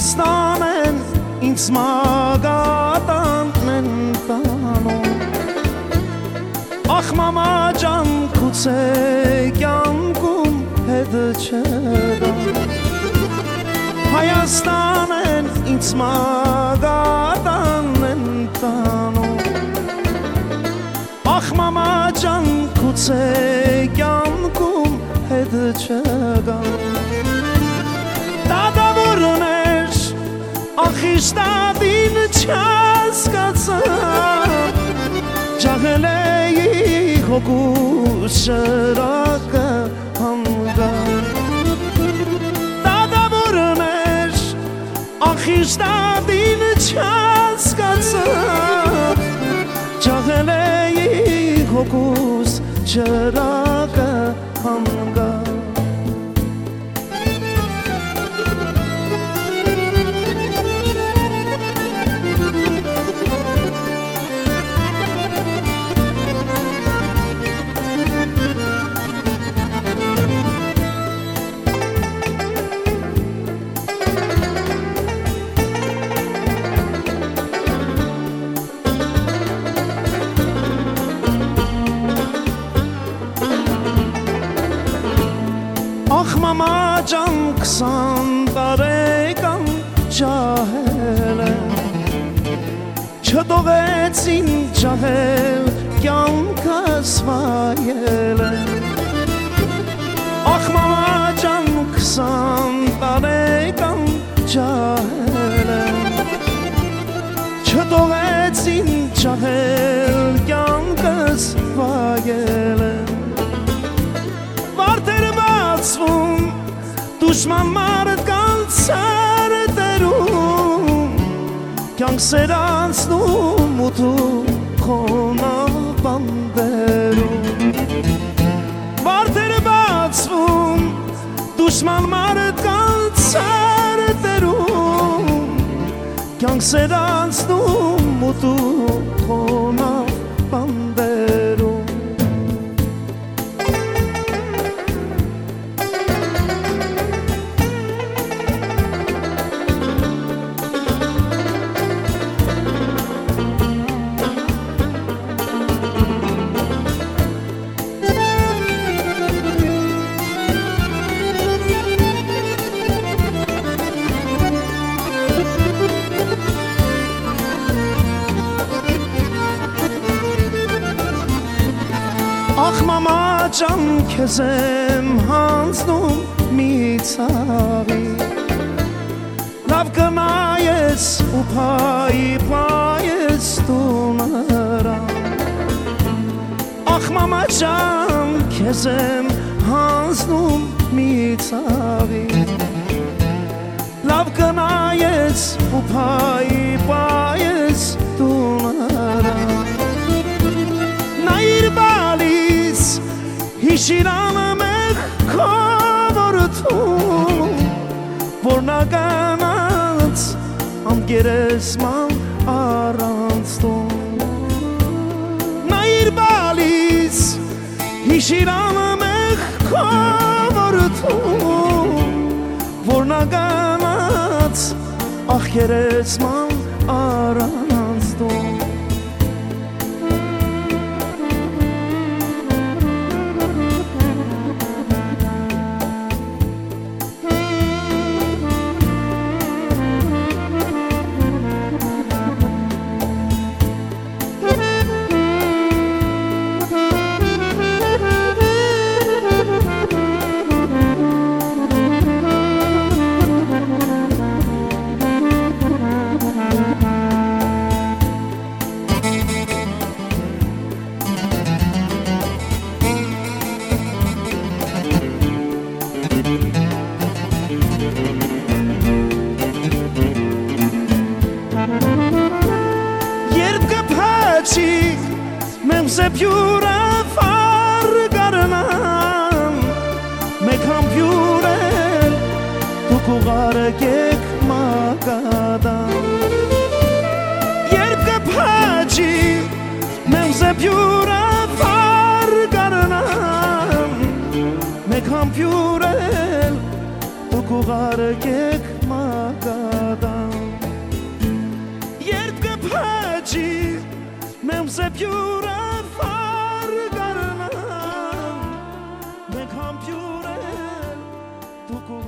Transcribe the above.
Հայաստան են ինձ մագատանն են տանում Ախ մամա ջան գուցե կյանքում հետ չգա Հայաստան են ինձ մագատանն են տանում Ախ մամա ջան գուցե կյանքում հետ չգա Դադավորներ ախ իշտադին չհասկացա Ջաղել էի հոգուս շրակը հանգան Դադավորներ ախ իշտադին չհասկացա Ջաղել էի հոգուս շրակը հանգան Ախ մամա ջան 20 տարեկան ջահել եմ Չտողեցին ջահել կյանքս վայել եմ Ախ մամա ջան 20 տարեկան ջահել եմ Չտողեցին ջահել կյանքս վայել եմ Դուշման մարդ կանցար դերում Կյանք սերանցնում ու դու խոնավ բանդերում Վարդերը բացվում Դուշման մարդ կանցար դերում Կյանք սերանցնում ու դու խոնավ բանդերում Ախ մամա ջան քեզ եմ հանձնում մի ցավի Լավ կնայես ու փայես դու նրան Ախ մամա ջան քեզ եմ հանձնում մի ցավի Լավ կնայես ու փայես դու նրան Նայիր բալիս հիշիրանը մեկ քովորթում Որ նականած ամգերեսման առանց տում Նայիր բալիս հիշիրանը մեկ քովորթում Որ նականած աղգերեսման առանց տում Մենք զեպյուրը վար գարնան Մեկ համպյուրել դուք ուղարեք մագադան Երբ կպաճի մենք զեպյուրը վար գարնան Մեկ համպյուրել դուք ուղարեք մագադան se piura far garnan me kam piure tu ku